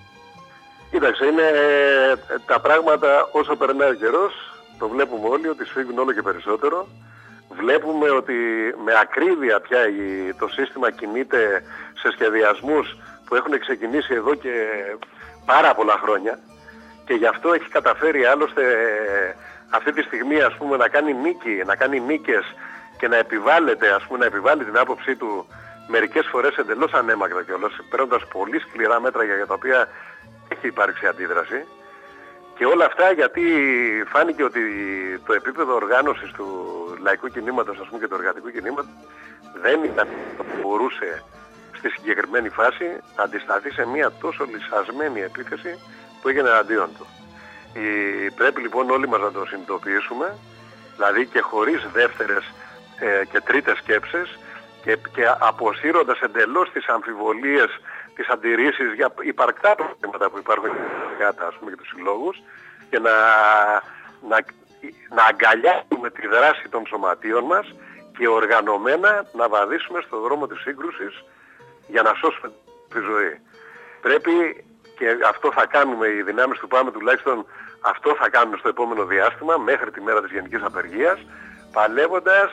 S5: Κοίταξε, είναι τα πράγματα όσο περνάει ο καιρός, το βλέπουμε όλοι ότι σφίγγουν όλο και περισσότερο. Βλέπουμε ότι με ακρίβεια πια το σύστημα κινείται σε σχεδιασμούς που έχουν ξεκινήσει εδώ και πάρα πολλά χρόνια, και γι' αυτό έχει καταφέρει άλλωστε αυτή τη στιγμή, ας πούμε, να κάνει νίκη, να κάνει νίκες και να επιβάλλεται, ας πούμε, να επιβάλλει την άποψή του μερικές φορές εντελώς ανέμακτα κιόλας, παίρνοντας πολύ σκληρά μέτρα για τα οποία έχει υπάρξει αντίδραση. Και όλα αυτά γιατί φάνηκε ότι το επίπεδο οργάνωσης του λαϊκού κινήματος, ας πούμε, και του εργατικού κινήματος δεν ήταν το που μπορούσε στη συγκεκριμένη φάση να αντισταθεί σε μια τόσο λυσασμένη επίθεση που έγινε εναντίον του. Η... Πρέπει λοιπόν όλοι μας να το συνειδητοποιήσουμε, δηλαδή και χωρίς δεύτερες ε, και τρίτες σκέψεις, και, και αποσύροντας εντελώς τις αμφιβολίες, τις αντιρρήσεις για υπαρκτά προβλήματα που υπάρχουν για τα, ας πούμε, και τους συλλόγους, και να, να, να αγκαλιάσουμε τη δράση των σωματείων μας και οργανωμένα να βαδίσουμε στον δρόμο της σύγκρουσης για να σώσουμε τη ζωή. Πρέπει, και αυτό θα κάνουμε, οι δυνάμεις του ΠΑΜΕ τουλάχιστον αυτό θα κάνουμε στο επόμενο διάστημα, μέχρι τη μέρα της γενικής απεργίας, παλεύοντας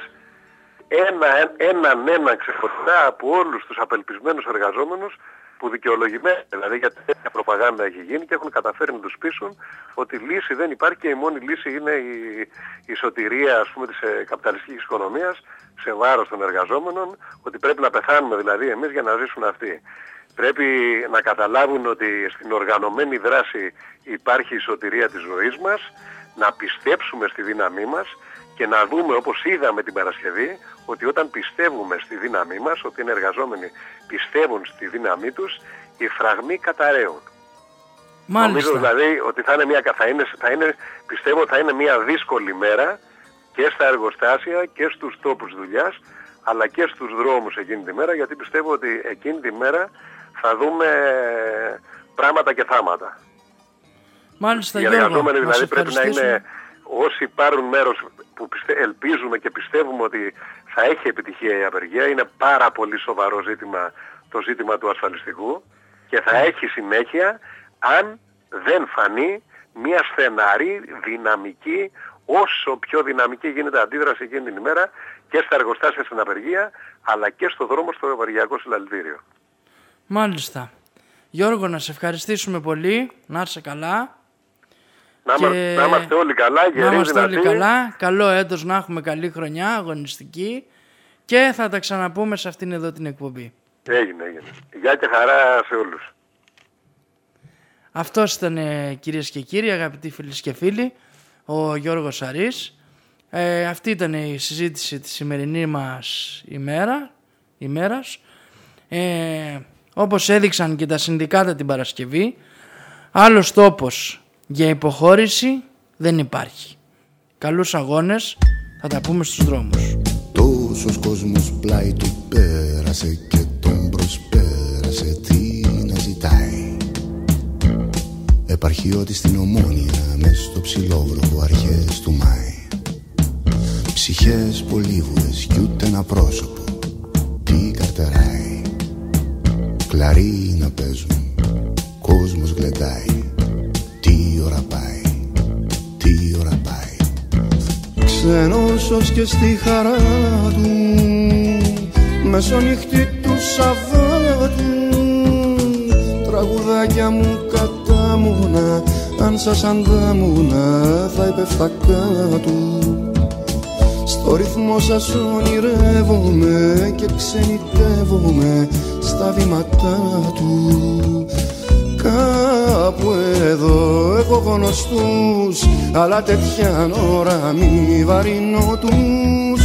S5: έναν έναν ένα ξεχωριστά από όλους τους απελπισμένους εργαζόμενους που δικαιολογημένα, δηλαδή γιατί τέτοια προπαγάνδα έχει γίνει και έχουν καταφέρει να τους πείσουν ότι λύση δεν υπάρχει και η μόνη λύση είναι η, η σωτηρία, ας πούμε, της ε, καπιταλιστικής οικονομίας σε βάρος των εργαζόμενων, ότι πρέπει να πεθάνουμε δηλαδή εμείς για να ζήσουν αυτοί. Πρέπει να καταλάβουν ότι στην οργανωμένη δράση υπάρχει η σωτηρία της ζωής μας, να πιστέψουμε στη δύναμή μας και να δούμε, όπως είδαμε την Παρασκευή, ότι όταν πιστεύουμε στη δύναμή μας, ότι οι εργαζόμενοι πιστεύουν στη δύναμή τους, οι φραγμοί καταραίουν.
S3: Μάλιστα.
S5: Νομίζω δηλαδή ότι θα είναι μια, θα είναι, θα είναι, πιστεύω θα είναι μια δύσκολη μέρα και στα εργοστάσια και στους τόπους δουλειάς, αλλά και στους δρόμους εκείνη τη μέρα, γιατί πιστεύω ότι εκείνη τη μέρα θα δούμε πράγματα και θάματα.
S3: Μάλιστα,
S5: οι εργαζόμενοι δηλαδή πρέπει να είναι, όσοι πάρουν μέρος που πιστε, ελπίζουμε και πιστεύουμε ότι θα έχει επιτυχία η απεργία, είναι πάρα πολύ σοβαρό ζήτημα το ζήτημα του ασφαλιστικού και θα έχει συνέχεια αν δεν φανεί μια στεναρή, δυναμική, όσο πιο δυναμική γίνεται αντίδραση εκείνη την ημέρα και στα εργοστάσια στην απεργία, αλλά και στο δρόμο στο απεργιακό συλλαλητήριο.
S3: Μάλιστα. Γιώργο, να σε ευχαριστήσουμε πολύ, να είσαι καλά.
S5: Να, και... να είμαστε όλοι καλά, γεροί,
S3: να είμαστε
S5: δυνατοί.
S3: όλοι καλά, καλό έτος, να έχουμε καλή χρονιά, αγωνιστική, και θα τα ξαναπούμε σε αυτήν εδώ την εκπομπή.
S5: Έγινε, έγινε. Γεια και χαρά σε όλους.
S3: Αυτός ήταν, κυρίες και κύριοι, αγαπητοί φίλοι και φίλοι, ο Γιώργος Σαρής. Ε, αυτή ήταν η συζήτηση της σημερινή μας ημέρα, ημέρας. Ε, όπως έδειξαν και τα συνδικάτα την Παρασκευή, άλλος τόπος για υποχώρηση δεν υπάρχει. Καλούς αγώνες, θα τα πούμε στους δρόμους.
S6: Τόσος κόσμος πλάι του πέρασε και τον προσπέρασε, τι να ζητάει. Επαρχιώτη στην Ομόνια, μες στο ψηλόβροχο αρχές του Μάη. Ψυχές πολύβουρες κι ούτε ένα πρόσωπο, τι καρτεράει. Κλαρί να παίζουν, κόσμος γλεντάει, τι ώρα πάει, τι ώρα πάει. Ξένος και στη χαρά του, μεσονύχτη του Σαββάτου, τραγουδάκια μου κατάμουνα, αν σας αντάμουνα θα υπέφτα κάτω. Στο ρυθμό σας ονειρεύομαι και ξενιτεύομαι στα βήματά του. Κάπου εδώ έχω γνωστούς, αλλά τέτοια ώρα μη βαρύνω τους.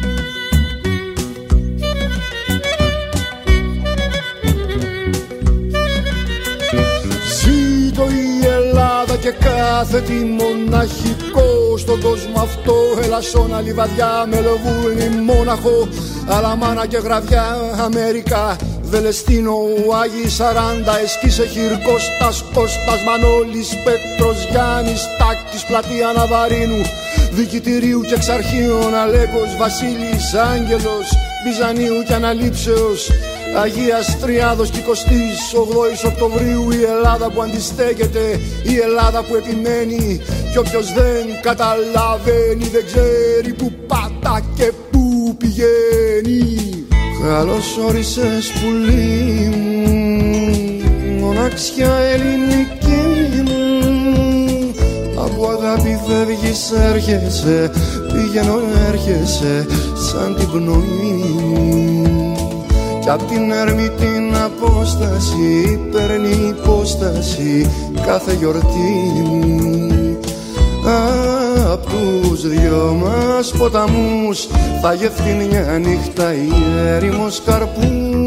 S6: Ζήτω η Ελλάδα και κάθε τι μοναχικό στον κόσμο αυτό. Ελασσόνα, Λιβαδιά, Μελοβούρνη, Μόναχο, Αλαμάνα και Γραβιά, Αμέρικα, Βελεστίνο, Άγιοι Σαράντα, Εσκίσε, Χιρκώστας, Κώστας, Μανώλης, Πέτρος, Γιάννης, Τάκης, Πλατεία Ναβαρίνου, Δικητηρίου και Εξαρχείων, Αλέκος, Βασίλης, Άγγελος, Μπιζανίου και Αναλήψεως, Αγίας Τριάδος και εικοστής ογδόης Οκτωβρίου. Η Ελλάδα που αντιστέκεται, η Ελλάδα που επιμένει, κι όποιος δεν καταλαβαίνει δεν ξέρει που πατά και που πηγαίνει. Καλώς όρισες πουλί μου, μοναξιά ελληνική μου. Από αγάπη φεύγεις, έρχεσαι, πηγαίνω έρχεσαι σαν την πνοή μου. Κι απ' την έρμη την απόσταση παίρνει υπόσταση κάθε γιορτή μου. Απ' τους δυο μας ποταμούς θα γευτεί μια νύχτα η έρημος καρπού.